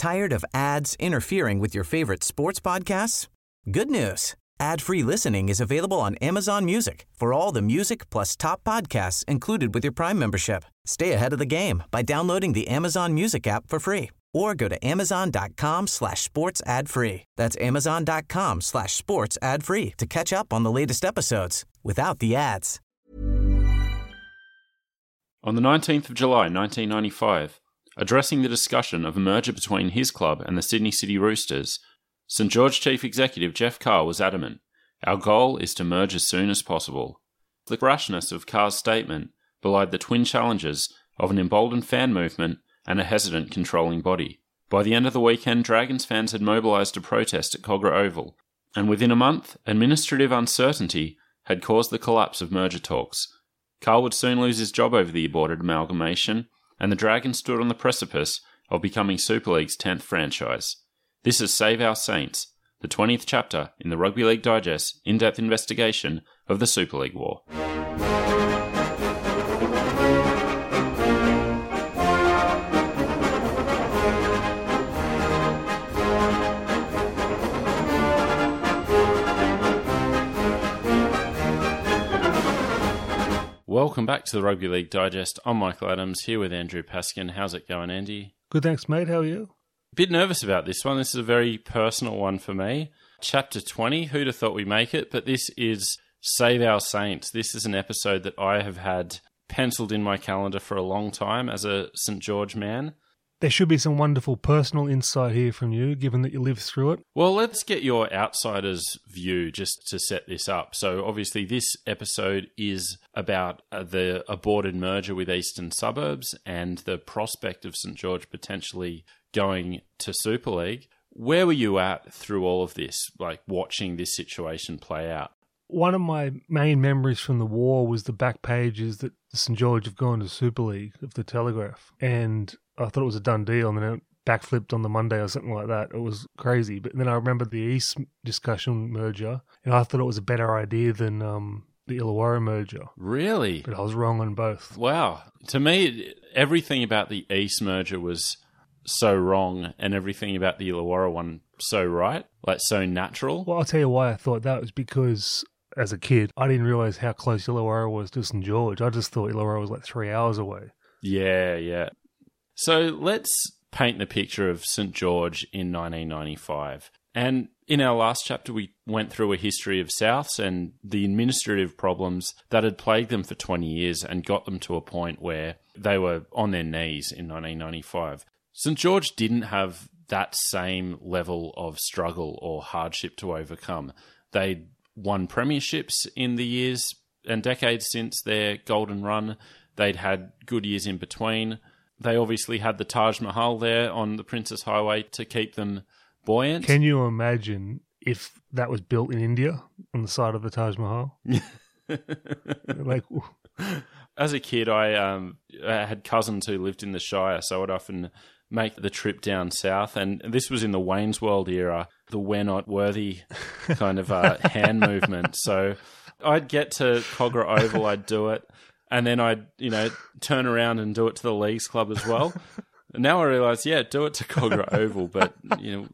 Tired of ads interfering with your favorite sports podcasts? Good news. Ad-free listening is available on Amazon Music for all the music plus top podcasts included with your Prime membership. Stay ahead of the game by downloading the Amazon Music app for free or go to amazon.com/sports ad free. That's amazon.com/sports ad free to catch up on the latest episodes without the ads. On the 19th of July 1995, addressing the discussion of a merger between his club and the Sydney City Roosters, St George Chief Executive Jeff Carr was adamant, "Our goal is to merge as soon as possible." The rashness of Carr's statement belied the twin challenges of an emboldened fan movement and a hesitant controlling body. By the end of the weekend, Dragons fans had mobilised to protest at Kogarah Oval, and within a month, administrative uncertainty had caused the collapse of merger talks. Carr would soon lose his job over the aborted amalgamation, and the Dragons stood on the precipice of becoming Super League's 10th franchise. This is Save Our Saints, the 20th chapter in the Rugby League Digest in-depth investigation of the Super League War. Welcome back to the Rugby League Digest. I'm Michael Adams, here with Andrew Paskin. How's it going, Andy? Good, thanks, mate. How are you? Bit nervous about this one. This is a very personal one for me. Chapter 20, who'd have thought we'd make it? But this is Save Our Saints. This is an episode that I have had penciled in my calendar for a long time as a St George man. There should be some wonderful personal insight here from you, given that you lived through it. Well, let's get your outsider's view just to set this up. So obviously this episode is about the aborted merger with Eastern Suburbs and the prospect of St George potentially going to Super League. Where were you at through all of this, like watching this situation play out? One of my main memories from the war was the back pages that St George have gone to Super League of the Telegraph. And I thought it was a done deal, and then it backflipped on the Monday or something like that. It was crazy. But then I remember the East discussion merger, and I thought it was a better idea than the Illawarra merger. Really? But I was wrong on both. Wow. To me, everything about the East merger was so wrong, and everything about the Illawarra one so right, like so natural. Well, I'll tell you why I thought that was because as a kid, I didn't realise how close Illawarra was to St George. I just thought Illawarra was like 3 hours away. Yeah. So let's paint the picture of St George in 1995. And in our last chapter, we went through a history of Souths and the administrative problems that had plagued them for 20 years and got them to a point where they were on their knees in 1995. St George didn't have that same level of struggle or hardship to overcome. They'd won premierships in the years and decades since their golden run. They'd had good years in between. They obviously had the Taj Mahal there on the Princess Highway to keep them buoyant. Can you imagine if that was built in India on the side of the Taj Mahal? As a kid, I had cousins who lived in the Shire, so I'd often make the trip down south. And this was in the Wayne's World era, the "we're not worthy" kind of hand movement. So I'd get to Kogarah Oval, I'd do it, and then I'd turn around and do it to the Leagues Club as well. And now I realise, do it to Kogarah Oval, but the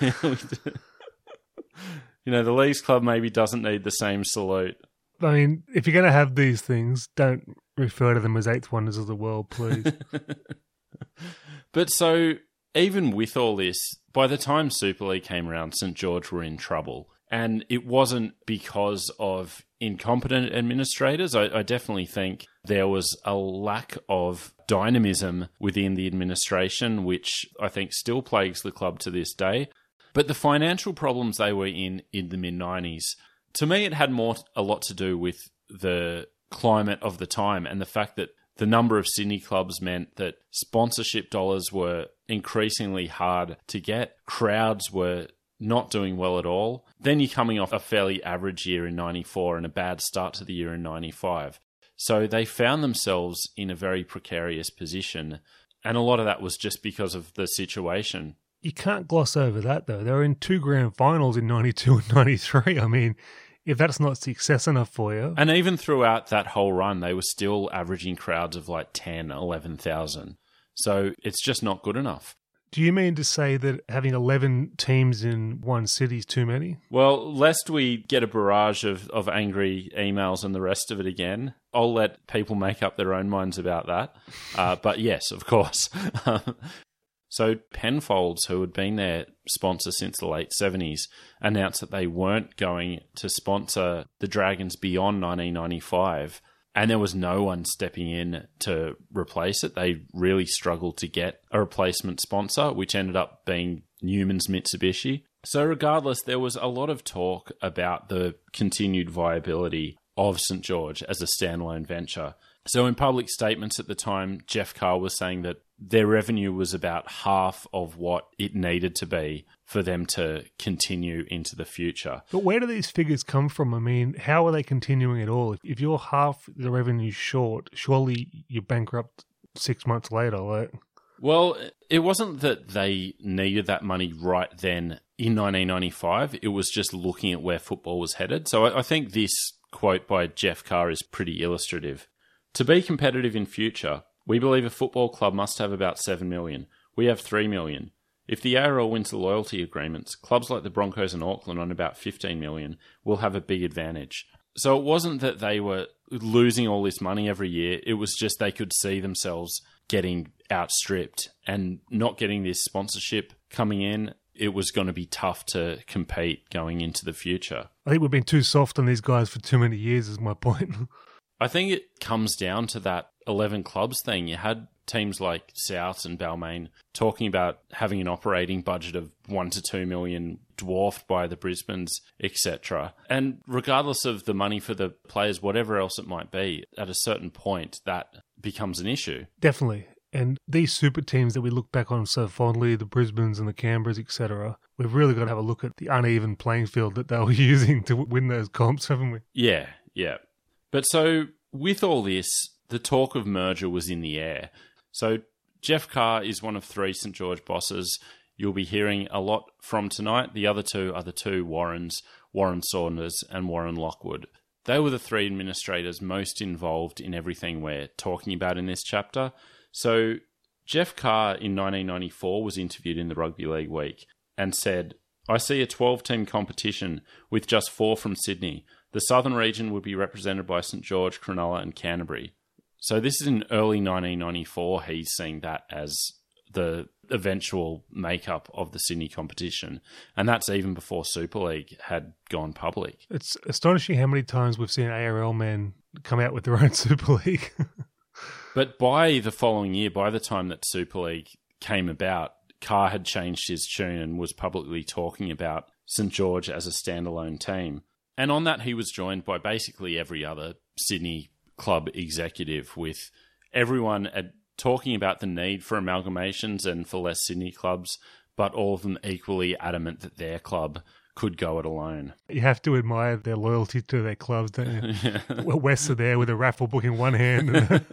Leagues Club maybe doesn't need the same salute. I mean, if you're going to have these things, don't refer to them as eighth wonders of the world, please. But so, even with all this, by the time Super League came around, St George were in trouble. And it wasn't because of incompetent administrators. I definitely think there was a lack of dynamism within the administration, which I think still plagues the club to this day. But the financial problems they were in the mid-90s, to me, it had a lot to do with the climate of the time and the fact that the number of Sydney clubs meant that sponsorship dollars were increasingly hard to get. Crowds were not doing well at all. Then you're coming off a fairly average year in 94 and a bad start to the year in 95. So they found themselves in a very precarious position. And a lot of that was just because of the situation. You can't gloss over that, though. They were in 2 grand finals in 92 and 93. I mean, if that's not success enough for you. And even throughout that whole run, they were still averaging crowds of like 10, 11,000. So it's just not good enough. Do you mean to say that having 11 teams in one city is too many? Well, lest we get a barrage of angry emails and the rest of it again, I'll let people make up their own minds about that. But yes, of course. So Penfolds, who had been their sponsor since the late 70s, announced that they weren't going to sponsor the Dragons beyond 1995. And there was no one stepping in to replace it. They really struggled to get a replacement sponsor, which ended up being Newman's Mitsubishi. So regardless, there was a lot of talk about the continued viability of St. George as a standalone venture. So in public statements at the time, Jeff Carr was saying that their revenue was about half of what it needed to be for them to continue into the future. But where do these figures come from? I mean, how are they continuing at all? If you're half the revenue short, surely you're bankrupt 6 months later. Like, well, it wasn't that they needed that money right then in 1995. It was just looking at where football was headed. So I think this quote by Jeff Carr is pretty illustrative. To be competitive in future, we believe a football club must have about 7 million. We have 3 million. If the ARL wins the loyalty agreements, clubs like the Broncos and Auckland on about 15 million will have a big advantage. So it wasn't that they were losing all this money every year. It was just they could see themselves getting outstripped and not getting this sponsorship coming in. It was going to be tough to compete going into the future. I think we've been too soft on these guys for too many years is my point. I think it comes down to that 11 clubs thing. You had teams like Souths and Balmain talking about having an operating budget of 1 to 2 million, dwarfed by the Brisbanes, etc. And regardless of the money for the players, whatever else it might be, at a certain point, that becomes an issue. Definitely. And these super teams that we look back on so fondly, the Brisbanes and the Canberras, etc., we've really got to have a look at the uneven playing field that they were using to win those comps, haven't we? Yeah. But so with all this, the talk of merger was in the air. So Jeff Carr is one of 3 St. George bosses you'll be hearing a lot from tonight. The other 2 are the 2 Warrens, Warren Saunders and Warren Lockwood. They were the 3 administrators most involved in everything we're talking about in this chapter. So Jeff Carr in 1994 was interviewed in the Rugby League Week and said, "I see a 12-team competition with just 4 from Sydney. The southern region would be represented by St. George, Cronulla and Canterbury." So this is in early 1994. He's seeing that as the eventual makeup of the Sydney competition. And that's even before Super League had gone public. It's astonishing how many times we've seen ARL men come out with their own Super League. But by the following year, by the time that Super League came about, Carr had changed his tune and was publicly talking about St. George as a standalone team. And on that, he was joined by basically every other Sydney club executive, with everyone talking about the need for amalgamations and for less Sydney clubs, but all of them equally adamant that their club could go it alone. You have to admire their loyalty to their clubs, don't you? Well, West are there with a raffle book in one hand.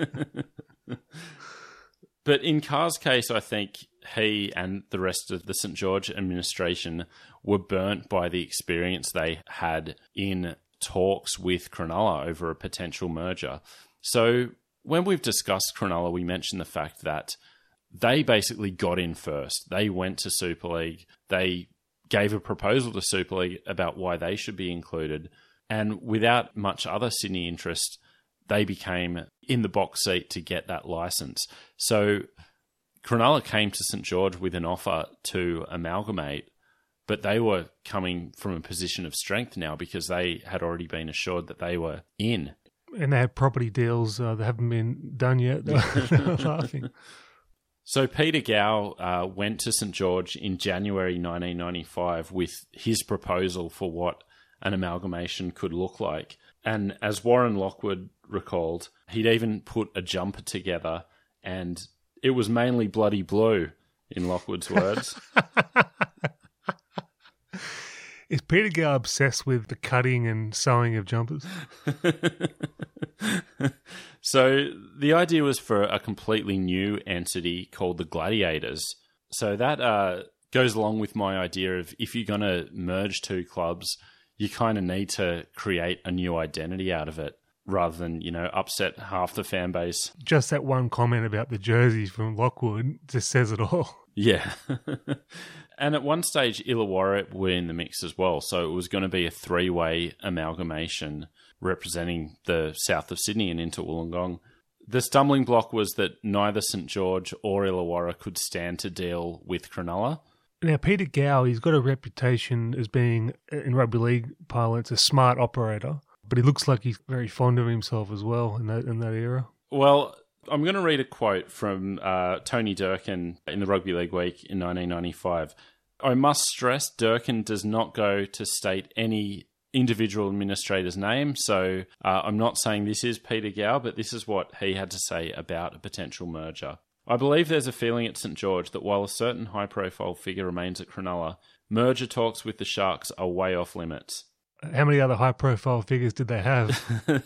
But in Carr's case, I think he and the rest of the St. George administration were burnt by the experience they had in talks with Cronulla over a potential merger. So when we've discussed Cronulla, we mentioned the fact that they basically got in first. They went to Super League. They gave a proposal to Super League about why they should be included. And without much other Sydney interest, they became in the box seat to get that license. So Cronulla came to St. George with an offer to amalgamate, but they were coming from a position of strength now because they had already been assured that they were in. And they had property deals that haven't been done yet. They're laughing. So Peter Gow went to St. George in January 1995 with his proposal for what an amalgamation could look like. And as Warren Lockwood recalled, he'd even put a jumper together, and it was mainly bloody blue, in Lockwood's words. Is Peter Gow obsessed with the cutting and sewing of jumpers? So the idea was for a completely new entity called the Gladiators. So that goes along with my idea of if you're going to merge 2 clubs, you kind of need to create a new identity out of it rather than, upset half the fan base. Just that one comment about the jerseys from Lockwood just says it all. Yeah. And at one stage, Illawarra were in the mix as well. So it was going to be a three-way amalgamation representing the south of Sydney and into Wollongong. The stumbling block was that neither St George or Illawarra could stand to deal with Cronulla. Now, Peter Gow, he's got a reputation as being, in rugby league parlance, a smart operator, but he looks like he's very fond of himself as well in that era. Well, I'm going to read a quote from Tony Durkin in the Rugby League Week in 1995. I must stress Durkin does not go to state any individual administrator's name, so I'm not saying this is Peter Gow, but this is what he had to say about a potential merger. I believe there's a feeling at St George that while a certain high-profile figure remains at Cronulla, merger talks with the Sharks are way off limits. How many other high-profile figures did they have?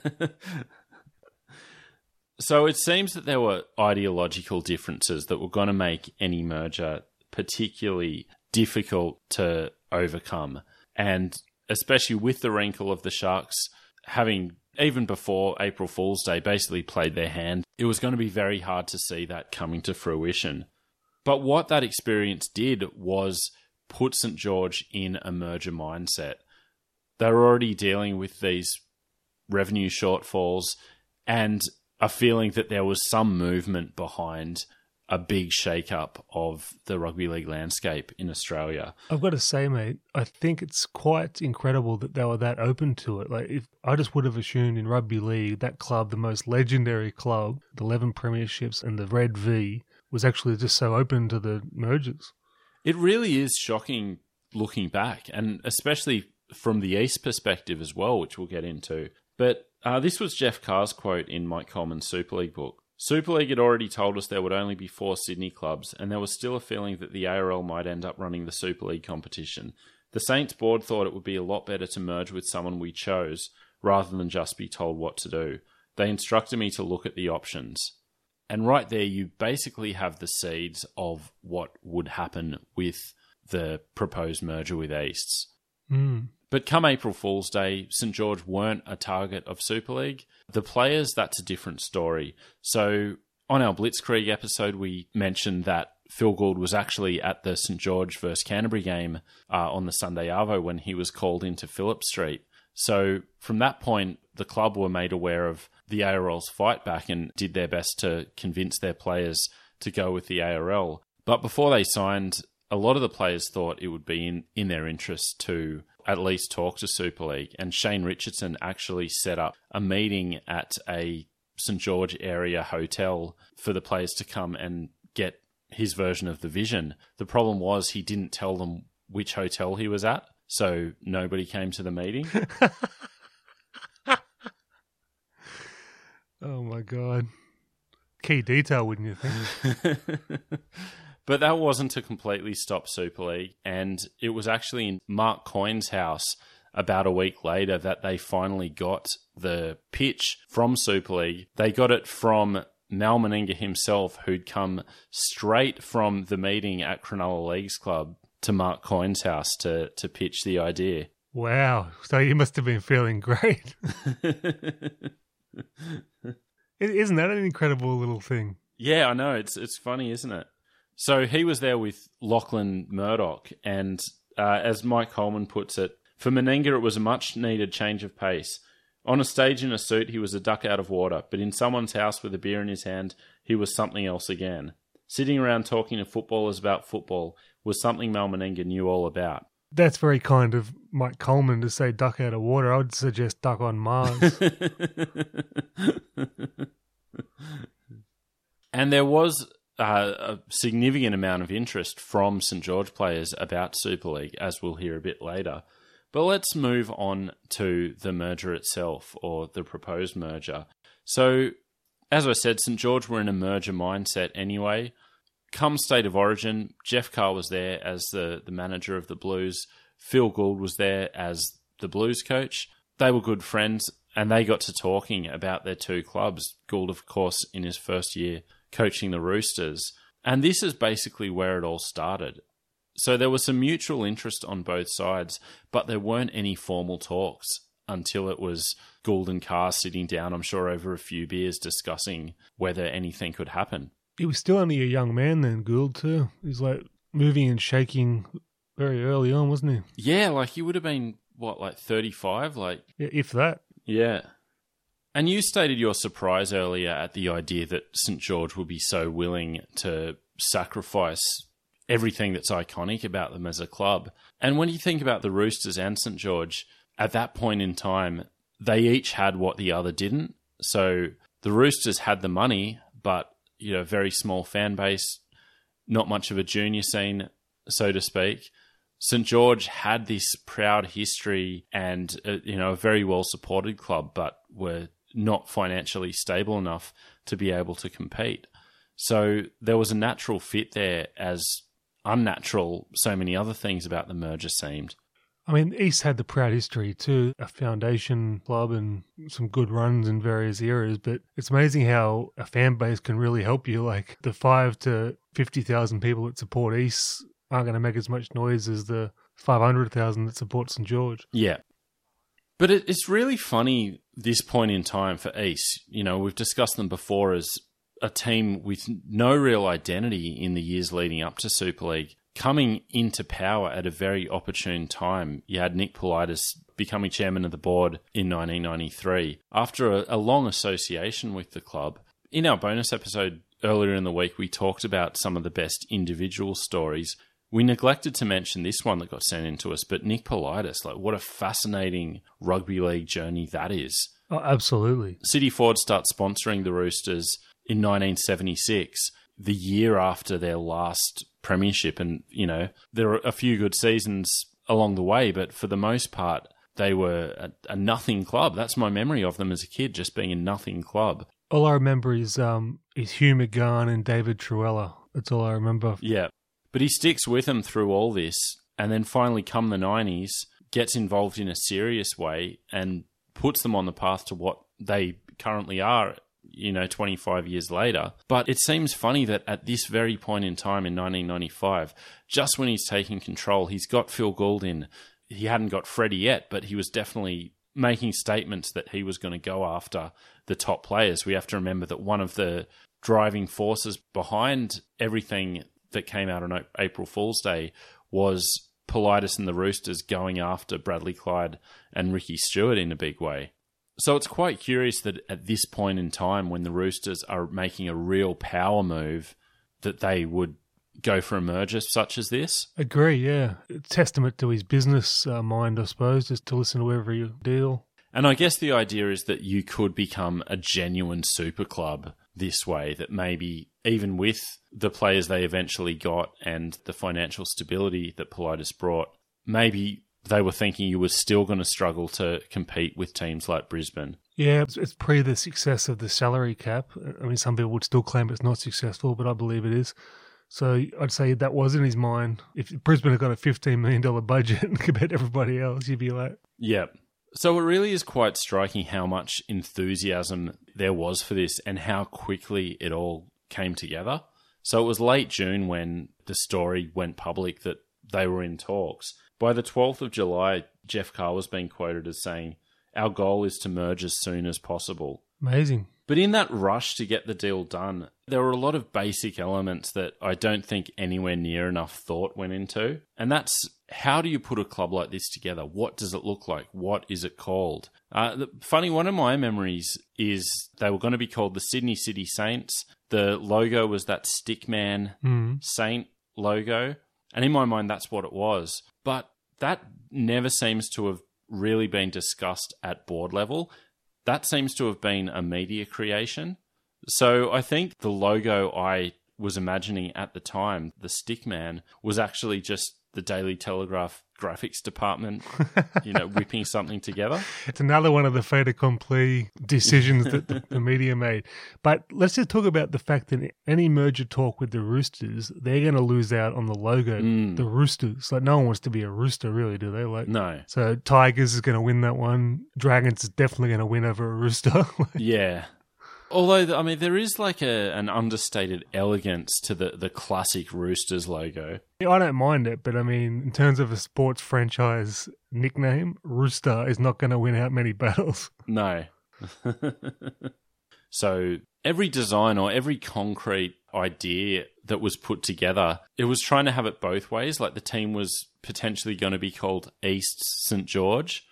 So it seems that there were ideological differences that were going to make any merger particularly difficult to overcome. And especially with the wrinkle of the Sharks having, even before April Fool's Day, basically played their hand, it was going to be very hard to see that coming to fruition. But what that experience did was put St George in a merger mindset. They were already dealing with these revenue shortfalls and a feeling that there was some movement behind a big shake-up of the rugby league landscape in Australia. I've got to say, mate, I think it's quite incredible that they were that open to it. Like, if I just would have assumed in rugby league, that club, the most legendary club, the 11 premierships and the Red V, was actually just so open to the mergers. It really is shocking looking back, and especially from the East perspective as well, which we'll get into. But this was Jeff Carr's quote in Mike Coleman's Super League book. Super League had already told us there would only be 4 Sydney clubs, and there was still a feeling that the ARL might end up running the Super League competition. The Saints board thought it would be a lot better to merge with someone we chose, rather than just be told what to do. They instructed me to look at the options. And right there, you basically have the seeds of what would happen with the proposed merger with Easts. But come April Fool's Day, St George weren't a target of Super League. The players, that's a different story. So on our Blitzkrieg episode, we mentioned that Phil Gould was actually at the St George versus Canterbury game on the Sunday Arvo when he was called into Phillip Street. So from that point, the club were made aware of the ARL's fight back and did their best to convince their players to go with the ARL. But before they signed, a lot of the players thought it would be in their interest to at least talk to Super League. And Shane Richardson actually set up a meeting at a St George area hotel for the players to come and get his version of the vision. The problem was he didn't tell them which hotel he was at, so nobody came to the meeting. Oh my God. Key detail, wouldn't you think? But that wasn't to completely stop Super League, and it was actually in Mark Coyne's house about a week later that they finally got the pitch from Super League. They got it from Mal Meninga himself, who'd come straight from the meeting at Cronulla Leagues Club to Mark Coyne's house to pitch the idea. Wow. So you must have been feeling great. Isn't that an incredible little thing? Yeah, I know. It's funny, isn't it? So he was there with Lachlan Murdoch, and as Mike Coleman puts it, for Meninga it was a much-needed change of pace. On a stage in a suit, he was a duck out of water, but in someone's house with a beer in his hand, he was something else again. Sitting around talking to footballers about football was something Mal Meninga knew all about. That's very kind of Mike Coleman to say duck out of water. I would suggest duck on Mars. And there was a significant amount of interest from St George players about Super League, as we'll hear a bit later. But let's move on to the merger itself, or the proposed merger. So, as I said, St George were in a merger mindset anyway. Come State of Origin, Jeff Carr was there as the manager of the Blues. Phil Gould was there as the Blues coach. They were good friends, and they got to talking about their two clubs. Gould, of course, in his first year coaching the Roosters. And this is basically where it all started. So there was some mutual interest on both sides, but there weren't any formal talks until it was Gould and Carr sitting down, I'm sure over a few beers, discussing whether anything could happen. He was still only a young man then, Gould, too. He was like moving and shaking very early on, wasn't he? Yeah, like he would have been, 35? Yeah, if that. Yeah. And you stated your surprise earlier at the idea that St. George would be so willing to sacrifice everything that's iconic about them as a club. And when you think about the Roosters and St. George, at that point in time, they each had what the other didn't. So the Roosters had the money, but, very small fan base, not much of a junior scene, so to speak. St. George had this proud history and, a very well-supported club, but were not financially stable enough to be able to compete. So there was a natural fit there, as unnatural so many other things about the merger seemed. I mean, East had the proud history too, a foundation club and some good runs in various eras, but it's amazing how a fan base can really help you. Like the 5 to 50,000 people that support East aren't going to make as much noise as the 500,000 that support St. George. Yeah. But it's really funny, this point in time for East. We've discussed them before as a team with no real identity in the years leading up to Super League, coming into power at a very opportune time. You had Nick Politis becoming chairman of the board in 1993 after a long association with the club. In our bonus episode earlier in the week, we talked about some of the best individual stories. We neglected to mention this one that got sent in to us, but Nick Politis, what a fascinating rugby league journey that is. Oh, absolutely. City Ford starts sponsoring the Roosters in 1976, the year after their last premiership. And, there are a few good seasons along the way, but for the most part, they were a nothing club. That's my memory of them as a kid, just being a nothing club. All I remember is Hugh McGahn and David Truella. That's all I remember. Yeah. But he sticks with them through all this, and then finally come the 90s, gets involved in a serious way and puts them on the path to what they currently are, 25 years later. But it seems funny that at this very point in time in 1995, just when he's taking control, he's got Phil Gould in. He hadn't got Freddie yet, but he was definitely making statements that he was going to go after the top players. We have to remember that one of the driving forces behind everything that came out on April Fool's Day was Politis and the Roosters going after Bradley Clyde and Ricky Stewart in a big way. So it's quite curious that at this point in time, when the Roosters are making a real power move, that they would go for a merger such as this. Agree, yeah. It's testament to his business mind, I suppose, just to listen to every deal. And I guess the idea is that you could become a genuine super club this way, that maybe even with the players they eventually got and the financial stability that Politis brought, maybe they were thinking you were still going to struggle to compete with teams like Brisbane. Yeah, it's pre the success of the salary cap. I mean, some people would still claim it's not successful, but I believe it is. So I'd say that was in his mind. If Brisbane had got a $15 million budget compared to everybody else, you'd be like... Yeah. So it really is quite striking how much enthusiasm there was for this and how quickly it all came together. So it was late June when the story went public that they were in talks. By the 12th of July, Jeff Carr was being quoted as saying, "Our goal is to merge as soon as possible." Amazing. But in that rush to get the deal done, there were a lot of basic elements that I don't think anywhere near enough thought went into. And that's, how do you put a club like this together? What does it look like? What is it called? Funny, one of my memories is they were going to be called the Sydney City Saints. The logo was that Stickman Saint logo. And in my mind, that's what it was. But that never seems to have really been discussed at board level. That seems to have been a media creation. So I think the logo I was imagining at the time, the Stickman, was actually just the Daily Telegraph graphics department, whipping something together. It's another one of the fait accompli decisions that the media made. But let's just talk about the fact that any merger talk with the Roosters, they're going to lose out on the logo. The Roosters. Like, no one wants to be a Rooster, really, do they? No. So Tigers is going to win that one. Dragons is definitely going to win over a Rooster. Yeah. Although, I mean, there is like an understated elegance to the classic Roosters logo. Yeah, I don't mind it, but I mean, in terms of a sports franchise nickname, Rooster is not going to win out many battles. No. So every design or every concrete idea that was put together, it was trying to have it both ways. Like the team was potentially going to be called East St. George.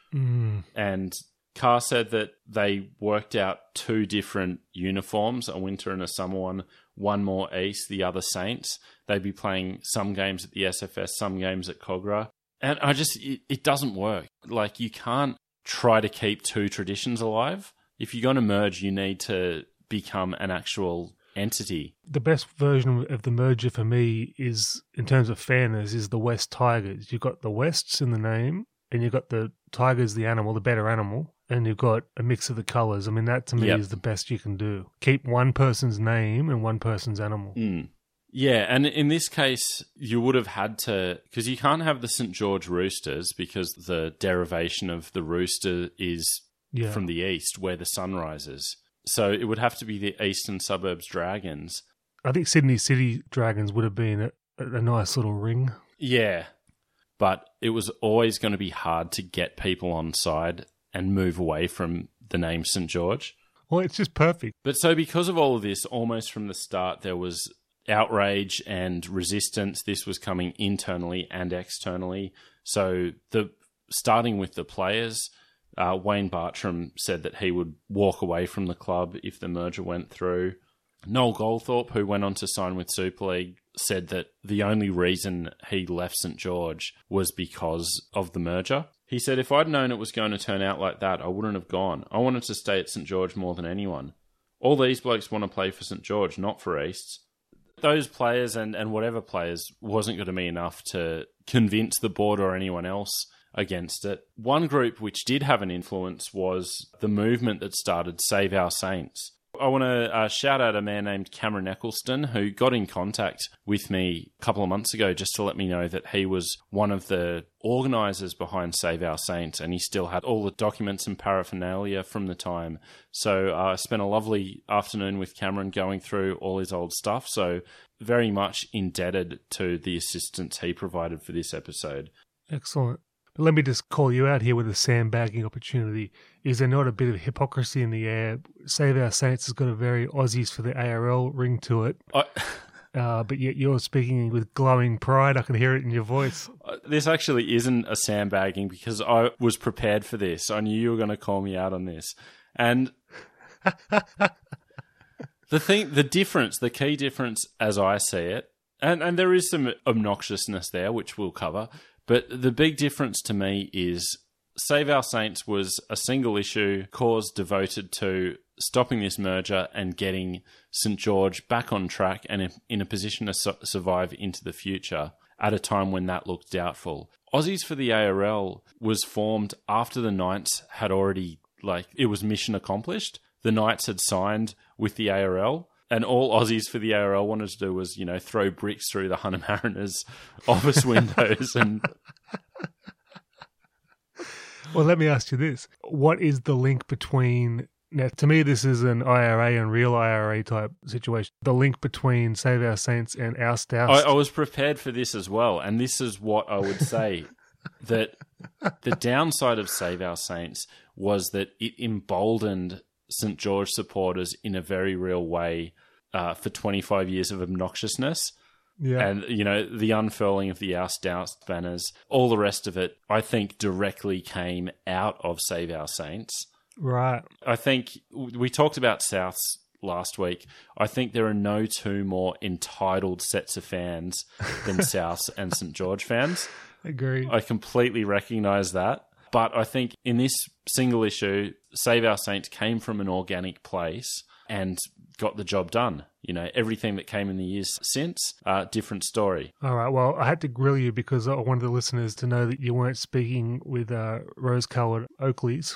And Carr said that they worked out 2 different uniforms, a winter and a summer one more East, the other Saints. They'd be playing some games at the SFS, some games at Cogra. And it doesn't work. Like, you can't try to keep 2 traditions alive. If you're going to merge, you need to become an actual entity. The best version of the merger for me is, in terms of fairness, is the West Tigers. You've got the Wests in the name, and you've got the Tigers, the animal, the better animal, and you've got a mix of the colours. I mean, that to me is the best you can do. Keep one person's name and one person's animal. Yeah, and in this case, you would have had to, because you can't have the St. George Roosters because the derivation of the rooster is from the east, where the sun rises. So it would have to be the Eastern Suburbs Dragons. I think Sydney City Dragons would have been a nice little ring. Yeah, but it was always going to be hard to get people on side and move away from the name St. George. Well, it's just perfect. But so because of all of this, almost from the start, there was outrage and resistance. This was coming internally and externally. So starting with the players, Wayne Bartram said that he would walk away from the club if the merger went through. Noel Goldthorpe, who went on to sign with Super League, said that the only reason he left St. George was because of the merger. He said, if I'd known it was going to turn out like that, I wouldn't have gone. I wanted to stay at St. George more than anyone. All these blokes want to play for St. George, not for Easts. Those players and whatever players wasn't going to be enough to convince the board or anyone else against it. One group which did have an influence was the movement that started Save Our Saints. I want to shout out a man named Cameron Eccleston, who got in contact with me a couple of months ago just to let me know that he was one of the organisers behind Save Our Saints, and he still had all the documents and paraphernalia from the time. So I spent a lovely afternoon with Cameron going through all his old stuff, so very much indebted to the assistance he provided for this episode. Excellent. But let me just call you out here with a sandbagging opportunity. Is there not a bit of hypocrisy in the air? Save Our Saints has got a very Aussies for the ARL ring to it. But yet you're speaking with glowing pride. I can hear it in your voice. This actually isn't a sandbagging because I was prepared for this. I knew you were going to call me out on this. And the key difference as I see it, and there is some obnoxiousness there, which we'll cover, but the big difference to me is Save Our Saints was a single issue cause devoted to stopping this merger and getting St. George back on track and in a position to survive into the future at a time when that looked doubtful. Aussies for the ARL was formed after the Knights had already, it was mission accomplished. The Knights had signed with the ARL. And all Aussies for the ARL wanted to do was, throw bricks through the Hunter Mariners office windows. And well, let me ask you this. What is the link between... Now, to me, this is an IRA and real IRA type situation. The link between Save Our Saints and Oust Oust. I was prepared for this as well. And this is what I would say. That the downside of Save Our Saints was that it emboldened St. George supporters in a very real way for 25 years of obnoxiousness. Yeah. And, the unfurling of the Oust Oust banners, all the rest of it, I think directly came out of Save Our Saints. Right. I think we talked about Souths last week. I think there are no two more entitled sets of fans than Souths and St. George fans. Agreed. I completely recognise that. But I think in this single issue, Save Our Saints came from an organic place and got the job done. Everything that came in the years since, different story. All right. Well, I had to grill you because I wanted the listeners to know that you weren't speaking with rose-coloured Oakleys.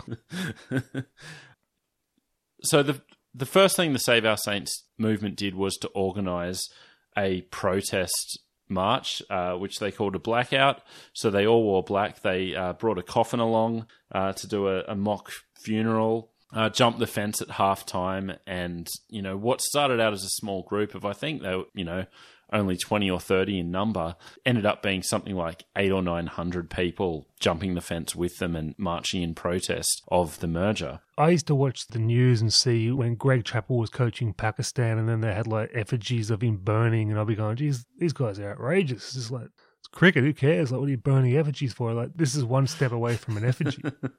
So the first thing the Save Our Saints movement did was to organise a protest march, which they called a blackout. So they all wore black. They brought a coffin along to do a mock funeral, jumped the fence at halftime, and what started out as a small group of, I think, only 20 or 30 in number, ended up being something like 800 or 900 people jumping the fence with them and marching in protest of the merger. I used to watch the news and see when Greg Chappell was coaching Pakistan, and then they had like effigies of him burning, and I'll be going, geez, these guys are outrageous. It's just like, it's cricket, who cares? Like, what are you burning effigies for? Like, this is one step away from an effigy.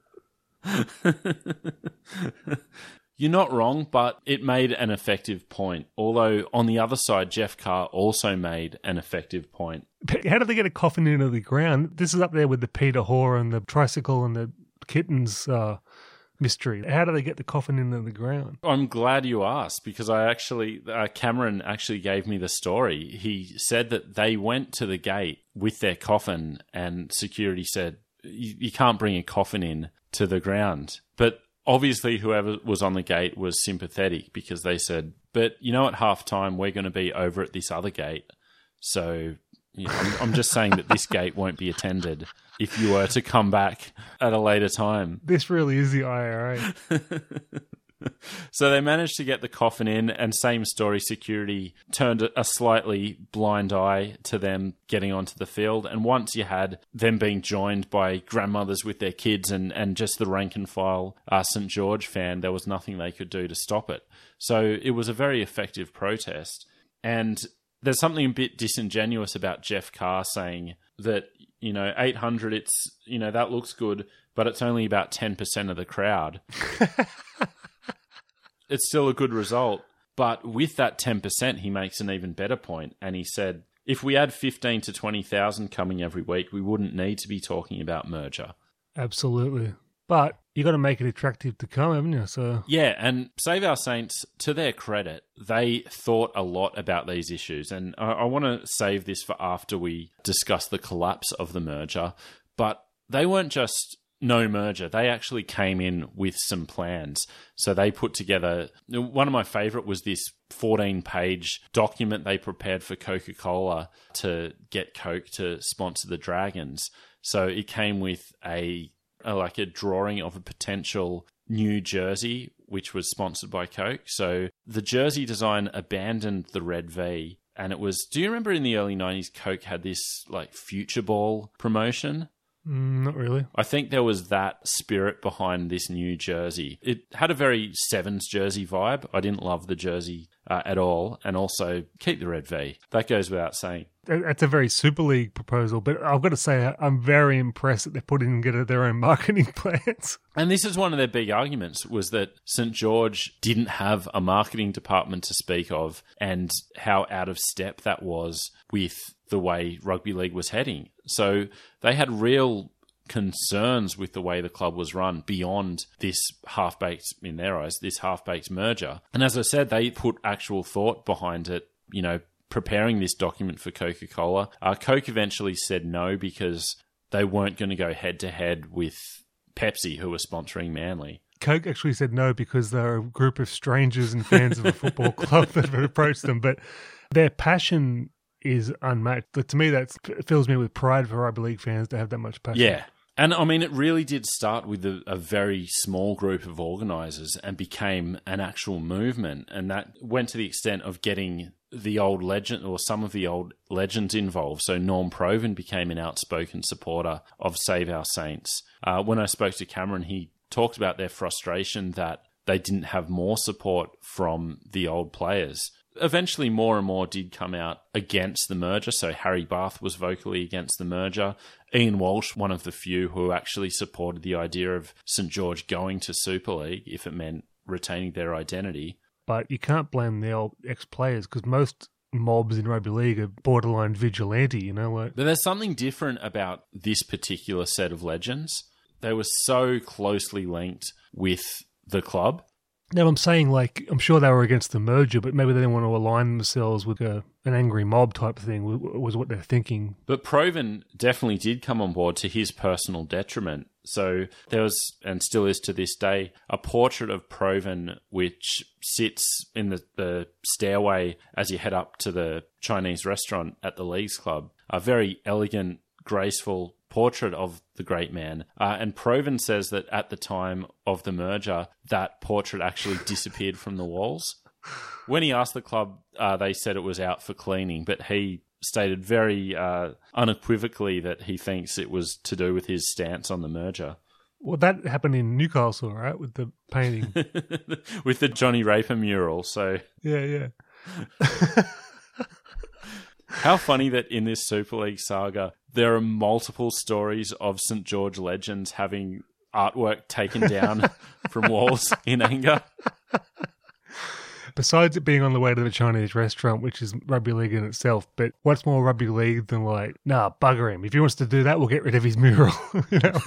You're not wrong, but it made an effective point. Although, on the other side, Jeff Carr also made an effective point. How did they get a coffin into the ground? This is up there with the Peter Hoare and the tricycle and the kittens mystery. How do they get the coffin into the ground? I'm glad you asked, because Cameron actually gave me the story. He said that they went to the gate with their coffin and security said, you can't bring a coffin in to the ground. But obviously whoever was on the gate was sympathetic, because they said, but you know, at halftime, we're going to be over at this other gate. So I'm just saying that this gate won't be attended if you were to come back at a later time. This really is the IRA. So they managed to get the coffin in, and same story, security turned a slightly blind eye to them getting onto the field. And once you had them being joined by grandmothers with their kids and just the rank and file St. George fan, there was nothing they could do to stop it. So it was a very effective protest. And there's something a bit disingenuous about Jeff Carr saying that, 800, it's, that looks good, but it's only about 10% of the crowd. It's still a good result. But with that 10%, he makes an even better point. And he said, if we had 15 to 20,000 coming every week, we wouldn't need to be talking about merger. Absolutely. But you got to make it attractive to come, haven't you? So yeah, and Save Our Saints, to their credit, they thought a lot about these issues. And I want to save this for after we discuss the collapse of the merger. But they weren't just no merger. They actually came in with some plans. So they put together, one of my favorite was this 14-page document they prepared for Coca-Cola to get Coke to sponsor the Dragons. So it came with a drawing of a potential new jersey, which was sponsored by Coke. So the jersey design abandoned the red V. And it was, do you remember in the early 90s, Coke had this Future Ball promotion? Not really. I think there was that spirit behind this new jersey. It had a very Sevens jersey vibe. I didn't love the jersey at all. And also, keep the red V. That goes without saying. That's a very Super League proposal, but I've got to say I'm very impressed that they're putting together their own marketing plans. And this is one of their big arguments, was that St. George didn't have a marketing department to speak of, and how out of step that was with the way rugby league was heading. So they had real concerns with the way the club was run beyond this half-baked, in their eyes, this half-baked merger. And as I said, they put actual thought behind it, preparing this document for Coca-Cola. Coke eventually said no, because they weren't going to go head-to-head with Pepsi, who were sponsoring Manly. Coke actually said no because they're a group of strangers and fans of a football club that had approached them. But their passion is unmatched. But to me, that fills me with pride for rugby league fans to have that much passion. Yeah. And I mean, it really did start with a very small group of organisers and became an actual movement. And that went to the extent of getting the old legend, or some of the old legends, involved. So Norm Provan became an outspoken supporter of Save Our Saints. When I spoke to Cameron, he talked about their frustration that they didn't have more support from the old players. Eventually, more and more did come out against the merger. So Harry Bath was vocally against the merger. Ian Walsh, one of the few who actually supported the idea of St. George going to Super League if it meant retaining their identity. But you can't blame the old ex-players, because most mobs in rugby league are borderline vigilante, But there's something different about this particular set of legends. They were so closely linked with the club. Now, I'm saying, I'm sure they were against the merger, but maybe they didn't want to align themselves with an angry mob type thing, was what they're thinking. But Provan definitely did come on board to his personal detriment. So there was, and still is to this day, a portrait of Provan which sits in the stairway as you head up to the Chinese restaurant at the Leagues Club. A very elegant, graceful portrait of the great man. And Provan says that at the time of the merger, that portrait actually disappeared from the walls. When he asked the club, they said it was out for cleaning, but he stated very unequivocally that he thinks it was to do with his stance on the merger. Well, that happened in Newcastle, right, with the painting. With the Johnny Raper mural, so... Yeah. How funny that in this Super League saga, there are multiple stories of St. George legends having artwork taken down from walls in anger. Besides it being on the way to the Chinese restaurant, which is rugby league in itself, but what's more rugby league than like, nah, bugger him. If he wants to do that, we'll get rid of his mural. You know?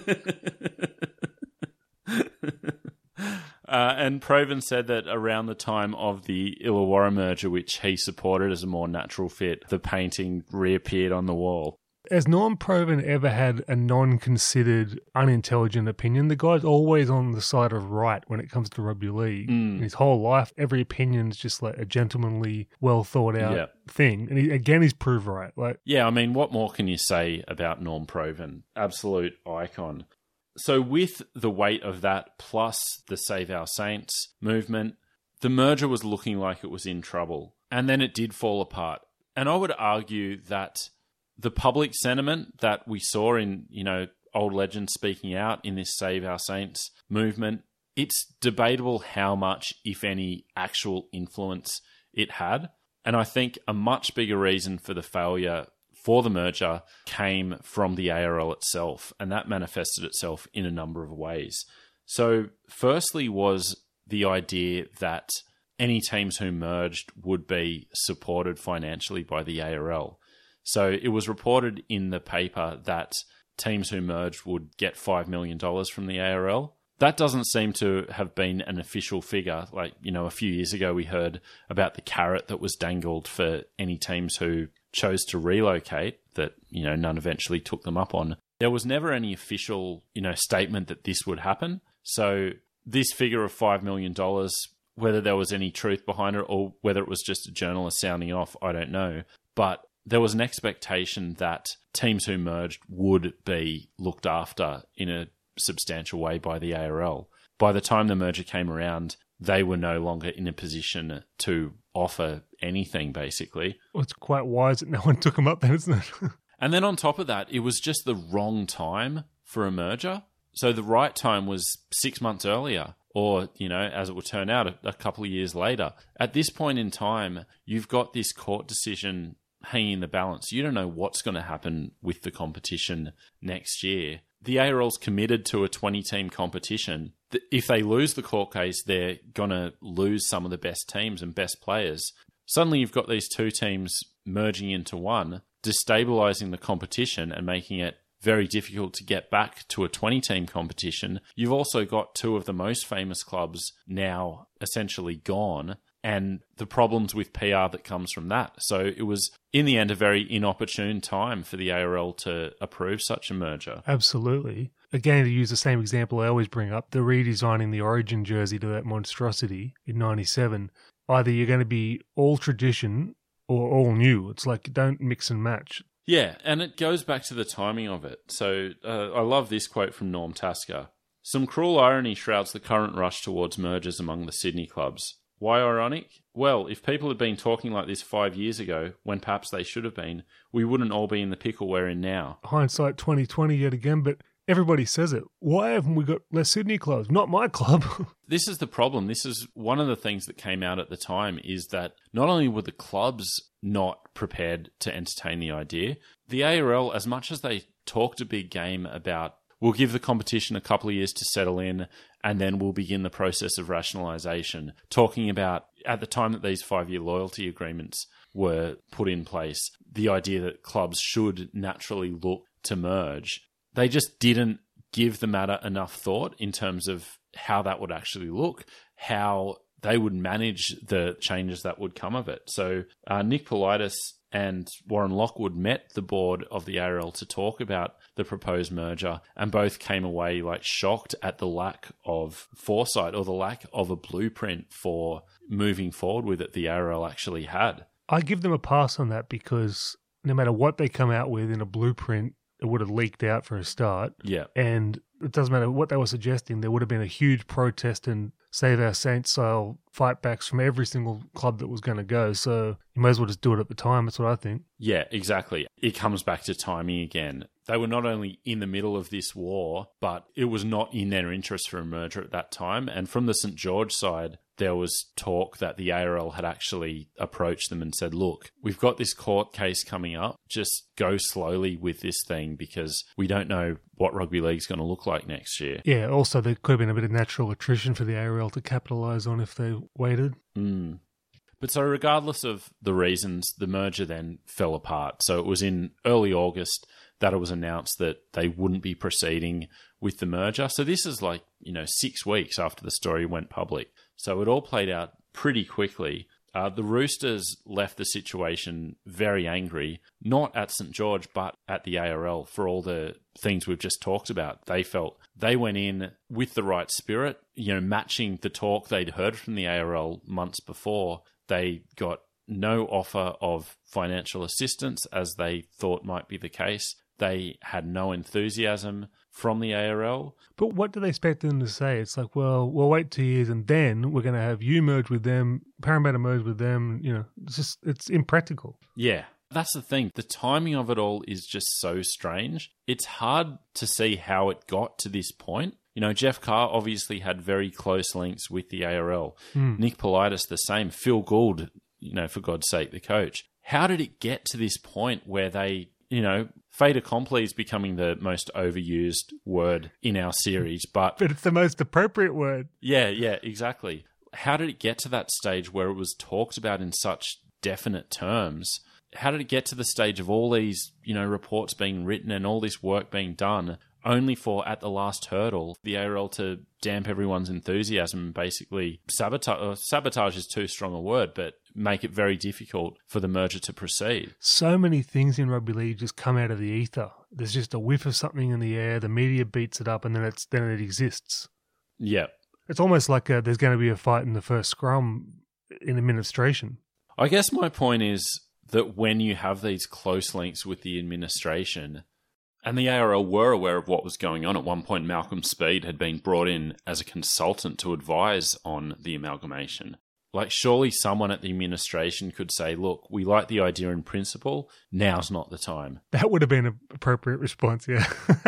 And Provan said that around the time of the Illawarra merger, which he supported as a more natural fit, the painting reappeared on the wall. Has Norm Provan ever had a non-considered, unintelligent opinion? The guy's always on the side of right when it comes to rugby league. In his whole life, every opinion's just like a gentlemanly, well-thought-out thing. And he's proved right. Yeah, I mean, what more can you say about Norm Provan? Absolute icon. So with the weight of that, plus the Save Our Saints movement, the merger was looking like it was in trouble. And then it did fall apart. And I would argue that the public sentiment that we saw in, old legends speaking out in this Save Our Saints movement, it's debatable how much, if any, actual influence it had. And I think a much bigger reason for the failure for the merger came from the ARL itself, and that manifested itself in a number of ways. So firstly was the idea that any teams who merged would be supported financially by the ARL. So it was reported in the paper that teams who merged would get $5 million from the ARL. That doesn't seem to have been an official figure. A few years ago we heard about the carrot that was dangled for any teams who chose to relocate that, none eventually took them up on. There was never any official, statement that this would happen. So this figure of $5 million, whether there was any truth behind it or whether it was just a journalist sounding off, I don't know. But there was an expectation that teams who merged would be looked after in a substantial way by the ARL. By the time the merger came around, they were no longer in a position to offer anything, basically. Well, it's quite wise that no one took them up then, isn't it? And then on top of that, it was just the wrong time for a merger. So the right time was 6 months earlier, or, as it would turn out, a couple of years later. At this point in time, you've got this court decision hanging in the balance. You don't know what's going to happen with the competition next year. The ARL's committed to a 20-team competition. If they lose the court case, they're going to lose some of the best teams and best players. Suddenly you've got these two teams merging into one, destabilising the competition and making it very difficult to get back to a 20-team competition. You've also got two of the most famous clubs now essentially gone, and the problems with PR that comes from that. So it was, in the end, a very inopportune time for the ARL to approve such a merger. Absolutely. Again, to use the same example I always bring up, the redesigning the Origin jersey to that monstrosity in 97. Either you're going to be all tradition or all new. It's like, don't mix and match. Yeah, and it goes back to the timing of it. So I love this quote from Norm Tasker. Some cruel irony shrouds the current rush towards mergers among the Sydney clubs. Why ironic? Well, if people had been talking like this 5 years ago, when perhaps they should have been, we wouldn't all be in the pickle we're in now. Hindsight 2020 yet again, but everybody says it. Why haven't we got less Sydney clubs? Not my club. This is the problem. This is one of the things that came out at the time, is that not only were the clubs not prepared to entertain the idea, the ARL, as much as they talked a big game about, we'll give the competition a couple of years to settle in, and then we'll begin the process of rationalisation. Talking about, at the time that these 5-year loyalty agreements were put in place, the idea that clubs should naturally look to merge. They just didn't give the matter enough thought in terms of how that would actually look, how they would manage the changes that would come of it. So Nick Politis and Warren Lockwood met the board of the ARL to talk about the proposed merger, and both came away shocked at the lack of foresight or the lack of a blueprint for moving forward with it the ARL actually had. I give them a pass on that, because no matter what they come out with in a blueprint, it would have leaked out for a start. Yeah. And it doesn't matter what they were suggesting, there would have been a huge protest and Save Our Saints style fight backs from every single club that was going to go. So you may as well just do it at the time. That's what I think. Yeah, exactly. It comes back to timing again. They were not only in the middle of this war, but it was not in their interest for a merger at that time. And from the St. George side, there was talk that the ARL had actually approached them and said, look, we've got this court case coming up. Just go slowly with this thing because we don't know what rugby league's going to look like next year. Yeah, also there could have been a bit of natural attrition for the ARL to capitalise on if they waited. But so regardless of the reasons, the merger then fell apart. So it was in early August that it was announced that they wouldn't be proceeding with the merger. So this is 6 weeks after the story went public. So it all played out pretty quickly. The Roosters left the situation very angry, not at St. George, but at the ARL for all the things we've just talked about. They felt they went in with the right spirit, matching the talk they'd heard from the ARL months before. They got no offer of financial assistance, as they thought might be the case. They had no enthusiasm from the ARL. But what do they expect them to say? It's like, well, we'll wait 2 years and then we're going to have you merge with them, Parramatta merge with them. It's impractical. Yeah, that's the thing. The timing of it all is just so strange. It's hard to see how it got to this point. Jeff Carr obviously had very close links with the ARL. Nick Politis the same. Phil Gould, for God's sake, the coach. How did it get to this point where they, fait accompli is becoming the most overused word in our series, but it's the most appropriate word. Yeah, exactly. How did it get to that stage where it was talked about in such definite terms? How did it get to the stage of all these, reports being written and all this work being done, only for, at the last hurdle, the ARL to damp everyone's enthusiasm and basically sabotage is too strong a word, but make it very difficult for the merger to proceed? So many things in rugby league just come out of the ether. There's just a whiff of something in the air, the media beats it up, and then it exists. Yeah. It's almost like there's going to be a fight in the first scrum in administration. I guess my point is that when you have these close links with the administration, and the ARL were aware of what was going on. At one point, Malcolm Speed had been brought in as a consultant to advise on the amalgamation. Surely someone at the administration could say, look, we like the idea in principle, now's not the time. That would have been an appropriate response, yeah.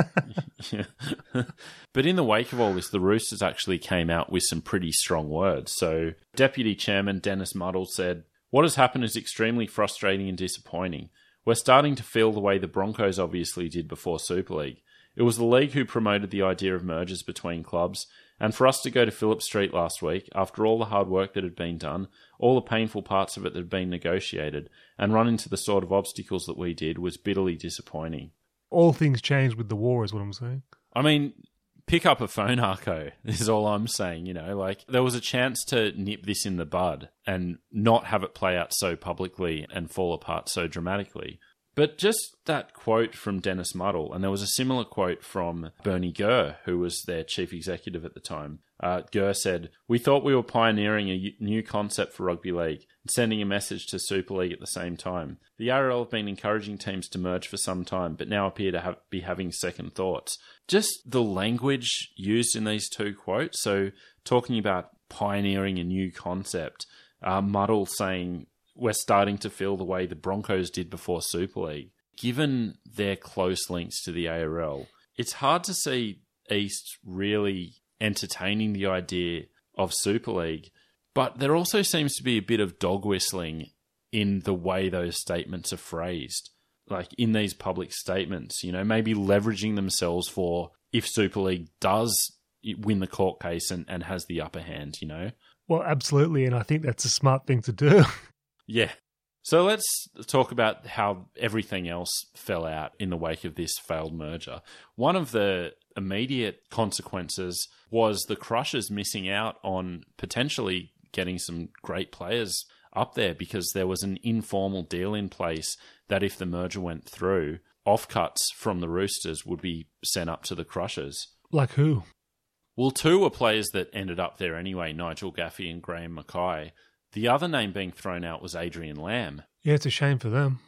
Yeah. But in the wake of all this, the Roosters actually came out with some pretty strong words. So Deputy Chairman Dennis Muddle said, "What has happened is extremely frustrating and disappointing. We're starting to feel the way the Broncos obviously did before Super League. It was the league who promoted the idea of mergers between clubs, and for us to go to Phillip Street last week, after all the hard work that had been done, all the painful parts of it that had been negotiated, and run into the sort of obstacles that we did, was bitterly disappointing." All things changed with the war is what I'm saying. I mean, pick up a phone, Arco. This is all I'm saying, there was a chance to nip this in the bud and not have it play out so publicly and fall apart so dramatically. But just that quote from Dennis Muddle, and there was a similar quote from Bernie Gurr, who was their chief executive at the time. Gurr said, "We thought we were pioneering a new concept for rugby league and sending a message to Super League at the same time. The ARL have been encouraging teams to merge for some time, but now appear to be having second thoughts." Just the language used in these two quotes, so talking about pioneering a new concept, Muddle saying, "We're starting to feel the way the Broncos did before Super League." Given their close links to the ARL, it's hard to see East really entertaining the idea of Super League, but there also seems to be a bit of dog whistling in the way those statements are phrased. In these public statements, maybe leveraging themselves for if Super League does win the court case and has the upper hand, Well, absolutely, and I think that's a smart thing to do. Yeah. So let's talk about how everything else fell out in the wake of this failed merger. One of the immediate consequences was the Crushers missing out on potentially getting some great players up there because there was an informal deal in place that if the merger went through, offcuts from the Roosters would be sent up to the Crushers. Like who? Well, two were players that ended up there anyway, Nigel Gaffey and Graham Mackay. The other name being thrown out was Adrian Lamb. Yeah, it's a shame for them.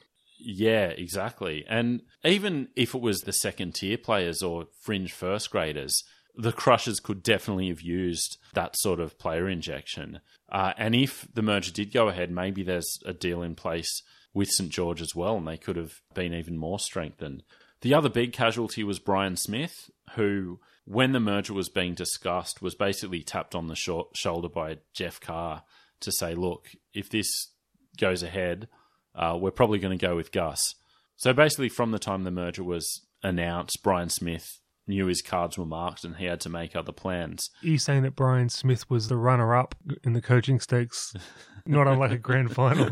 Yeah, exactly. And even if it was the second tier players or fringe first graders, the Crushers could definitely have used that sort of player injection. And if the merger did go ahead, maybe there's a deal in place with St George as well, and they could have been even more strengthened. The other big casualty was Brian Smith, who, when the merger was being discussed, was basically tapped on the shoulder by Jeff Carr to say, look, if this goes ahead, we're probably going to go with Gus. So basically, from the time the merger was announced, Brian Smith knew his cards were marked and he had to make other plans. Are you saying that Brian Smith was the runner-up in the coaching stakes, not unlike a grand final?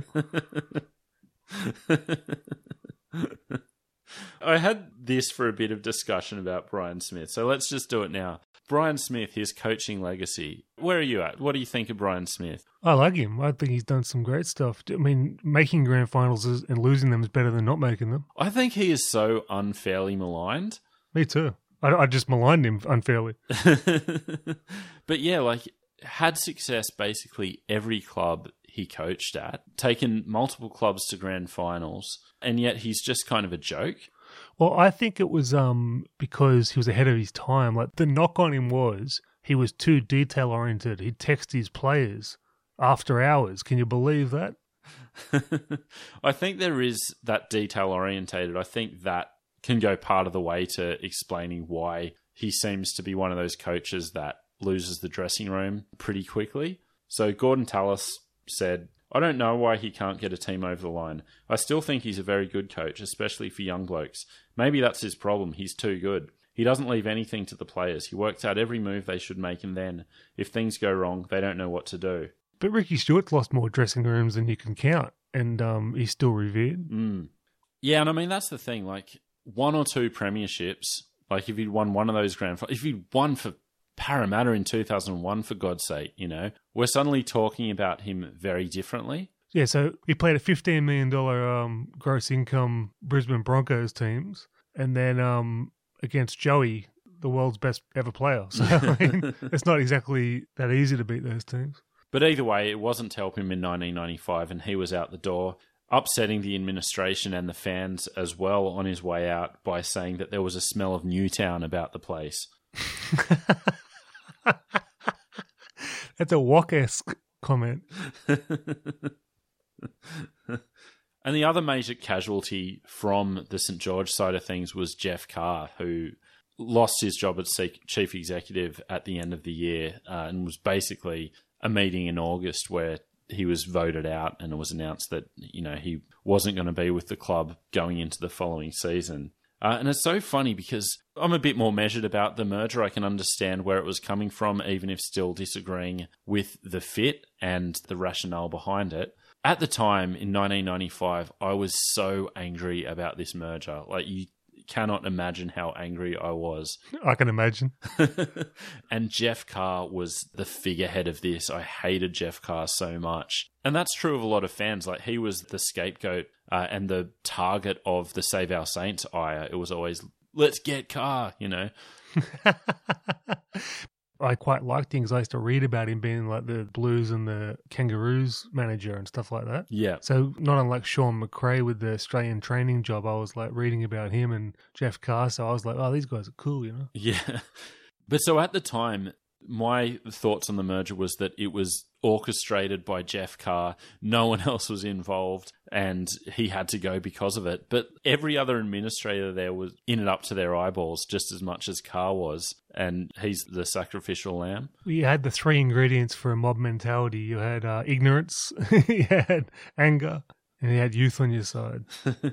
I had this for a bit of discussion about Brian Smith, so let's just do it now. Brian Smith, his coaching legacy. Where are you at? What do you think of Brian Smith? I like him. I think he's done some great stuff. I mean, making grand finals and losing them is better than not making them. I think he is so unfairly maligned. Me too. I just maligned him unfairly. But yeah, like, had success basically every club he coached at, taken multiple clubs to grand finals, and yet he's just kind of a joke. Well, I think it was because he was ahead of his time. Like, the knock on him was he was too detail oriented. He'd text his players after hours. Can you believe that? I think there is that detail orientated. I think that can go part of the way to explaining why he seems to be one of those coaches that loses the dressing room pretty quickly. So Gordon Tallis said, I don't know why he can't get a team over the line. I still think he's a very good coach, especially for young blokes. Maybe that's his problem. He's too good. He doesn't leave anything to the players. He works out every move they should make, and then, if things go wrong, they don't know what to do. But Ricky Stewart's lost more dressing rooms than you can count, and he's still revered. Yeah, and I mean, that's the thing. Like, one or two premierships, like if he'd won one of those if he'd won for Parramatta in 2001, for God's sake, you know, we're suddenly talking about him very differently. Yeah, so he played a $15 million gross income Brisbane Broncos teams, and then against Joey, the world's best ever player. So, I mean, it's not exactly that easy to beat those teams. But either way, it wasn't to help him in 1995, and he was out the door, upsetting the administration and the fans as well on his way out by saying that there was a smell of Newtown about the place. That's a Wok-esque comment. And the other major casualty from the St George side of things was Jeff Carr, who lost his job as chief executive at the end of the year, and was basically a meeting in August where he was voted out, and it was announced that, you know, he wasn't going to be with the club going into the following season. And it's so funny because I'm a bit more measured about the merger. I can understand where it was coming from, even if still disagreeing with the fit and the rationale behind it. At the time, in 1995, I was so angry about this merger. Like, you cannot imagine how angry I was. I can imagine. And Jeff Carr was the figurehead of this. I hated Jeff Carr so much. And that's true of a lot of fans. Like, he was the scapegoat and the target of the Save Our Saints ire. It was always, let's get Carr, you know. I quite liked things. I used to read about him being like the Blues and the Kangaroos manager and stuff like that. Yeah. So not unlike Sean McRae with the Australian training job, I was like reading about him and Jeff Carr. So I was like, oh, these guys are cool, you know? Yeah. But so at the time, my thoughts on the merger was that it was orchestrated by Jeff Carr. No one else was involved, and he had to go because of it. But every other administrator there was in it up to their eyeballs just as much as Carr was, and he's the sacrificial lamb. You had the three ingredients for a mob mentality. You had ignorance, you had anger, and you had youth on your side.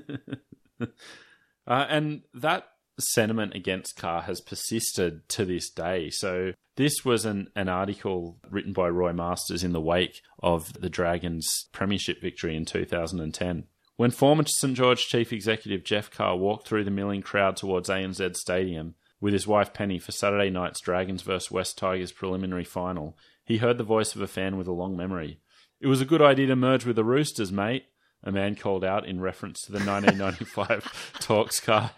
And that sentiment against Carr has persisted to this day. So this was an article written by Roy Masters in the wake of the Dragons' premiership victory in 2010. When former St George chief executive Jeff Carr walked through the milling crowd towards ANZ Stadium with his wife Penny for Saturday night's Dragons vs West Tigers preliminary final, he heard the voice of a fan with a long memory. "It was a good idea to merge with the Roosters, mate," a man called out in reference to the 1995 talks card.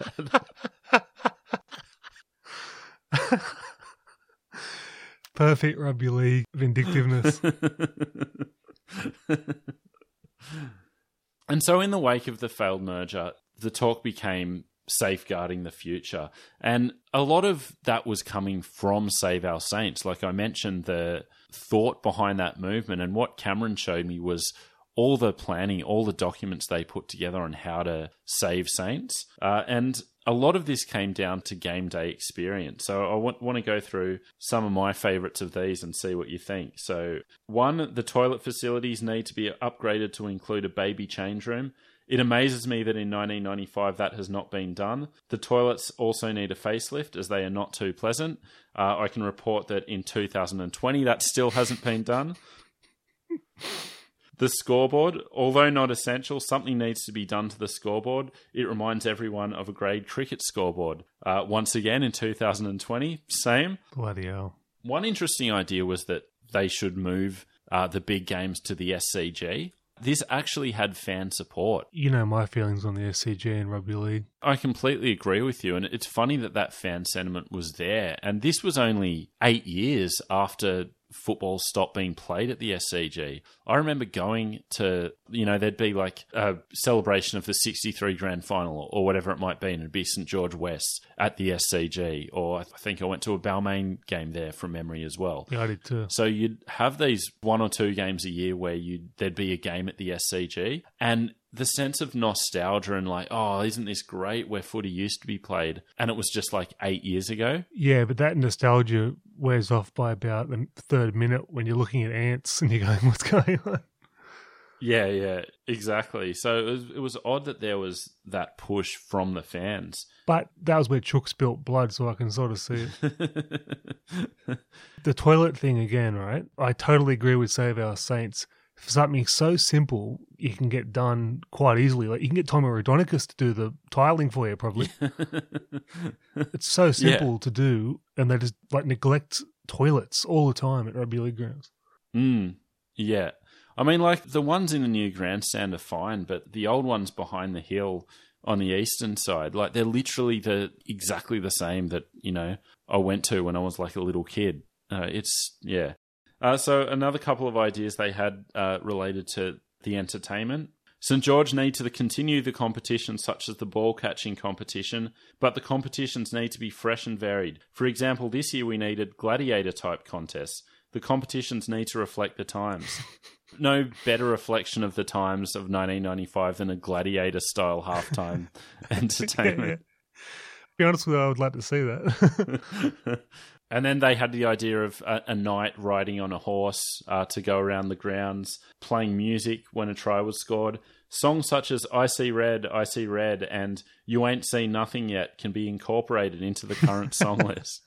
Perfect rugby league vindictiveness. And so in the wake of the failed merger, the talk became safeguarding the future. And a lot of that was coming from Save Our Saints. Like I mentioned, the thought behind that movement, and what Cameron showed me was all the planning, all the documents they put together on how to save Saints. And a lot of this came down to game day experience. So I want to go through some of my favourites of these and see what you think. So 1, the toilet facilities need to be upgraded to include a baby change room. It amazes me that in 1995 that has not been done. The toilets also need a facelift as they are not too pleasant. I can report that in 2020 that still hasn't been done. The scoreboard, although not essential, something needs to be done to the scoreboard. It reminds everyone of a grade cricket scoreboard. Once again, in 2020, same. Bloody hell. One interesting idea was that they should move the big games to the SCG. This actually had fan support. You know my feelings on the SCG and rugby league. I completely agree with you, and it's funny that fan sentiment was there. And this was only 8 years after football stopped being played at the SCG. I remember going to, there'd be like a celebration of the 63 grand final or whatever it might be, and it'd be St George West at the SCG, or I think I went to a Balmain game there from memory as well. Yeah, I did too. So you'd have these 1 or 2 games a year where there'd be a game at the SCG, and the sense of nostalgia and like, oh, isn't this great where footy used to be played? And it was just like 8 years ago. Yeah, but that nostalgia wears off by about the third minute when you're looking at ants and you're going, what's going on? Yeah, exactly. So it was odd that there was that push from the fans. But that was where Chook spilt blood, so I can sort of see it. The toilet thing again, right? I totally agree with Save Our Saints. For something so simple, you can get done quite easily. Like you can get Tommy Raudonikis to do the tiling for you, probably. It's so simple to do, and they just like neglect toilets all the time at rugby league grounds. Yeah. I mean, like the ones in the new grandstand are fine, but the old ones behind the hill on the eastern side, like they're literally exactly the same that, I went to when I was like a little kid. So another couple of ideas they had related to the entertainment. St George need to continue the competitions such as the ball catching competition, but the competitions need to be fresh and varied. For example, this year we needed gladiator type contests. The competitions need to reflect the times. No better reflection of the times of 1995 than a gladiator style halftime entertainment. Be honest with you, I would like to see that. And then they had the idea of a knight riding on a horse to go around the grounds, playing music when a try was scored. Songs such as I See Red, and You Ain't Seen Nothing Yet can be incorporated into the current song list.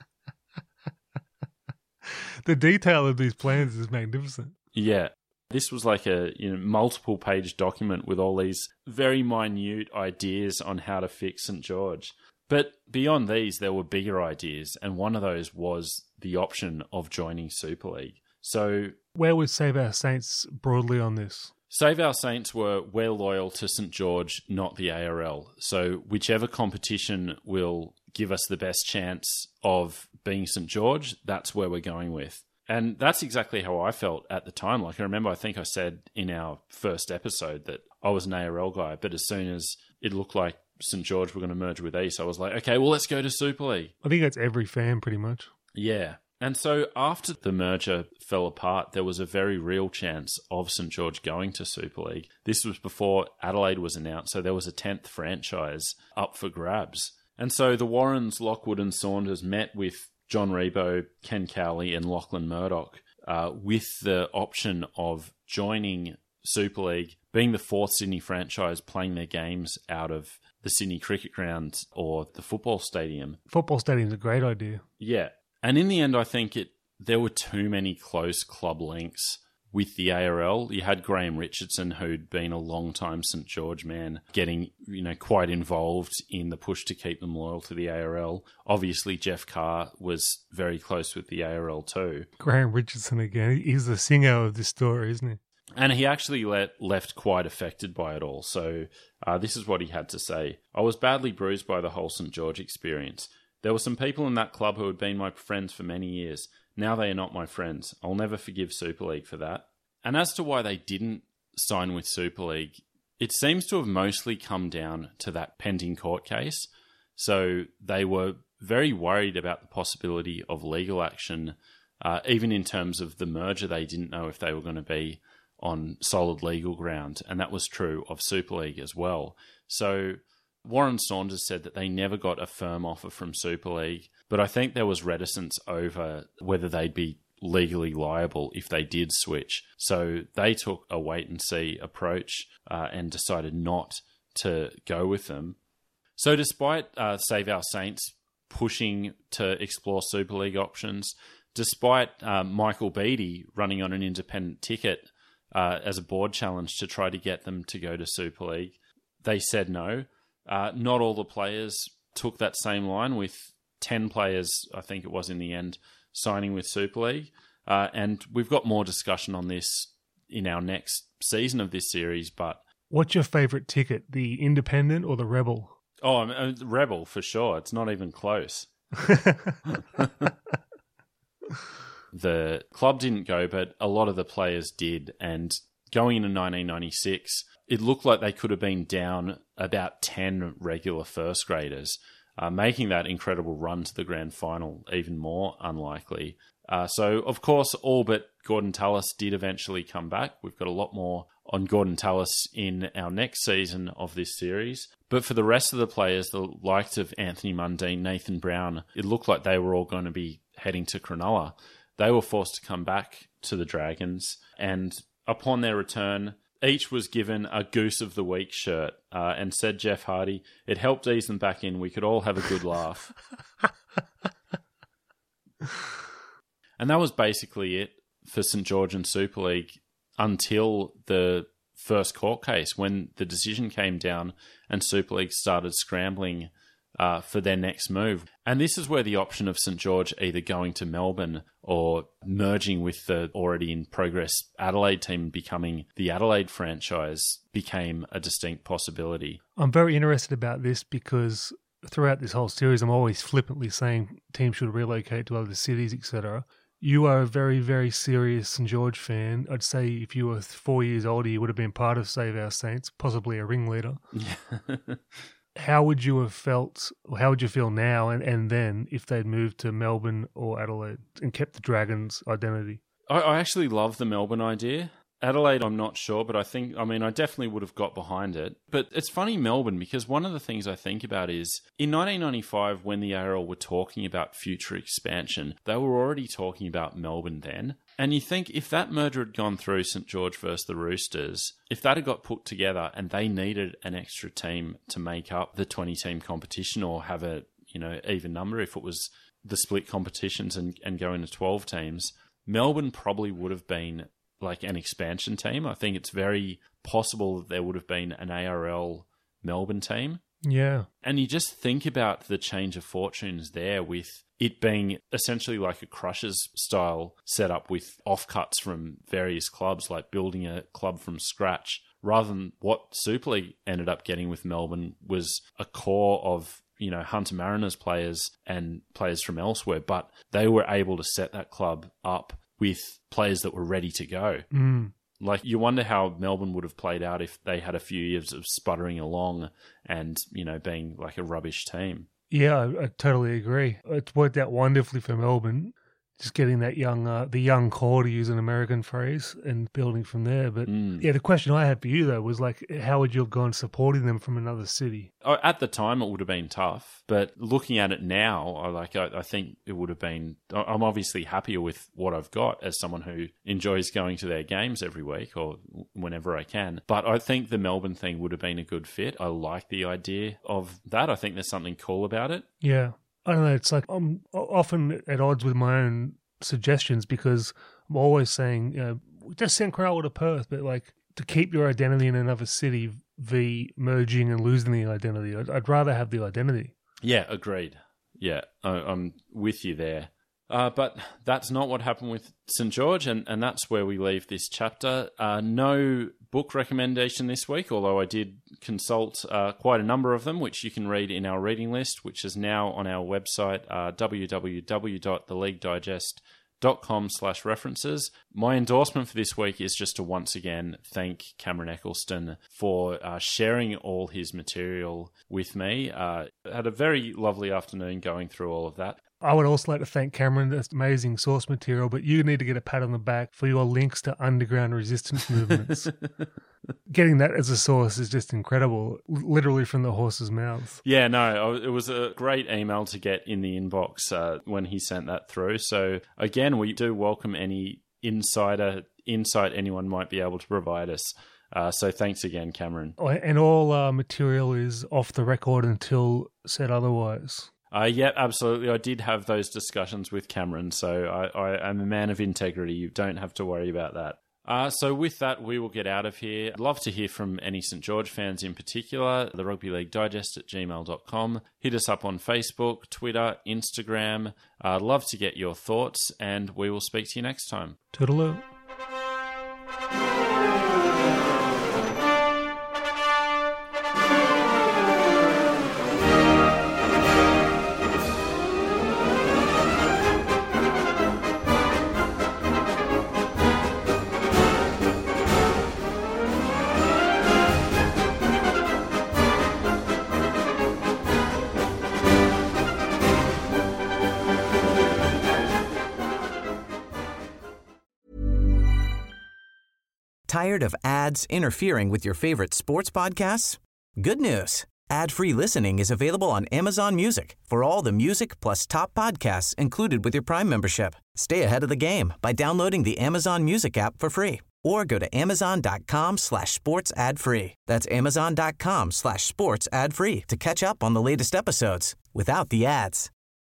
The detail of these plans is magnificent. Yeah. This was like a multiple page document with all these very minute ideas on how to fix St George. But beyond these, there were bigger ideas, and one of those was the option of joining Super League. So, where was Save Our Saints broadly on this? Save Our Saints we're loyal to St George, not the ARL. So whichever competition will give us the best chance of being St George, that's where we're going with. And that's exactly how I felt at the time. Like I remember, I think I said in our first episode that I was an ARL guy, but as soon as it looked like St George were going to merge with East, I was like, okay, well, let's go to Super League. I think that's every fan pretty much. Yeah. And so after the merger fell apart, there was a very real chance of St George going to Super League. This was before Adelaide was announced, so there was a 10th franchise up for grabs. And so the Warrens, Lockwood and Saunders met with John Rebo, Ken Cowley and Lachlan Murdoch with the option of joining Super League, being the 4th Sydney franchise, playing their games out of the Sydney Cricket Ground or the football stadium. Football stadium's a great idea. Yeah. And in the end, I think there were too many close club links with the ARL. You had Graham Richardson, who'd been a long-time St George man, getting quite involved in the push to keep them loyal to the ARL. Obviously, Jeff Carr was very close with the ARL too. Graham Richardson again. He's the singer of this story, isn't he? And he actually left quite affected by it all. So this is what he had to say. I was badly bruised by the whole St George experience. There were some people in that club who had been my friends for many years. Now they are not my friends. I'll never forgive Super League for that. And as to why they didn't sign with Super League, it seems to have mostly come down to that pending court case. So they were very worried about the possibility of legal action. Even in terms of the merger, they didn't know if they were going to be on solid legal ground. And that was true of Super League as well. So Warren Saunders said that they never got a firm offer from Super League, but I think there was reticence over whether they'd be legally liable if they did switch. So they took a wait-and-see approach and decided not to go with them. So despite Save Our Saints pushing to explore Super League options, despite Michael Beattie running on an independent ticket as a board challenge to try to get them to go to Super League, they said no. Not all the players took that same line, with 10 players, I think it was in the end, signing with Super League. And we've got more discussion on this in our next season of this series. But what's your favourite ticket, the Independent or the Rebel? Oh, Rebel for sure. It's not even close. The club didn't go, but a lot of the players did. And going into 1996, it looked like they could have been down about 10 regular first graders, making that incredible run to the grand final even more unlikely. So, of course, all but Gordon Tallis did eventually come back. We've got a lot more on Gordon Tallis in our next season of this series. But for the rest of the players, the likes of Anthony Mundine, Nathan Brown, it looked like they were all going to be heading to Cronulla. They were forced to come back to the Dragons, and upon their return, each was given a Goose of the Week shirt, and said Jeff Hardy, it helped ease them back in. We could all have a good laugh. And that was basically it for St. George and Super League until the first court case, when the decision came down and Super League started scrambling for their next move. And this is where the option of St. George either going to Melbourne or merging with the already in progress Adelaide team, becoming the Adelaide franchise, became a distinct possibility. I'm very interested about this because throughout this whole series, I'm always flippantly saying teams should relocate to other cities, etc. You are a very, very serious St. George fan. I'd say if you were 4 years older, you would have been part of Save Our Saints, possibly a ringleader. How would you have felt, or how would you feel now and then if they'd moved to Melbourne or Adelaide and kept the Dragons' identity? I actually love the Melbourne idea. Adelaide, I'm not sure, but I definitely would have got behind it. But it's funny, Melbourne, because one of the things I think about is in 1995, when the ARL were talking about future expansion, they were already talking about Melbourne then. And you think if that merger had gone through, St. George versus the Roosters, if that had got put together and they needed an extra team to make up the 20-team competition or have a even number, if it was the split competitions and go into 12 teams, Melbourne probably would have been like an expansion team. I think it's very possible that there would have been an ARL Melbourne team. Yeah. And you just think about the change of fortunes there, with it being essentially like a Crushers style setup with offcuts from various clubs, like building a club from scratch, rather than what Super League ended up getting with Melbourne was a core of Hunter Mariners players and players from elsewhere, but they were able to set that club up with players that were ready to go. Like, you wonder how Melbourne would have played out if they had a few years of sputtering along and, being like a rubbish team. Yeah, I totally agree. It's worked out wonderfully for Melbourne, just getting that the young core, to use an American phrase, and building from there. But yeah, the question I had for you, though, was like, how would you have gone supporting them from another city? At the time, it would have been tough. But looking at it now, I think it would have been... I'm obviously happier with what I've got as someone who enjoys going to their games every week or whenever I can. But I think the Melbourne thing would have been a good fit. I like the idea of that. I think there's something cool about it. Yeah. I don't know, it's like I'm often at odds with my own suggestions because I'm always saying, just send Cronulla to Perth, but like to keep your identity in another city v merging and losing the identity. I'd rather have the identity. Yeah, agreed. Yeah, I'm with you there. But that's not what happened with St. George, and that's where we leave this chapter. No book recommendation this week, although I did consult quite a number of them, which you can read in our reading list, which is now on our website, www.theleaguedigest.com. sportsad.com/references. My endorsement for this week is just to once again thank Cameron Eccleston for sharing all his material with me. I had a very lovely afternoon going through all of that. I would also like to thank Cameron. That's amazing source material, but you need to get a pat on the back for your links to underground resistance movements. Getting that as a source is just incredible, literally from the horse's mouth. Yeah, no, it was a great email to get in the inbox when he sent that through. So again, we do welcome any insight anyone might be able to provide us. So thanks again, Cameron. And all material is off the record until said otherwise. Yeah, absolutely. I did have those discussions with Cameron, so I am a man of integrity. You don't have to worry about that. So with that, we will get out of here. I'd love to hear from any St. George fans in particular, the Rugby League Digest at gmail.com. Hit us up on Facebook, Twitter, Instagram. I'd love to get your thoughts, and we will speak to you next time. Toodaloo. Tired of ads interfering with your favorite sports podcasts? Good news. Ad-free listening is available on Amazon Music for all the music plus top podcasts included with your Prime membership. Stay ahead of the game by downloading the Amazon Music app for free or go to amazon.com/sports ad free. That's amazon.com/sports ad free to catch up on the latest episodes without the ads.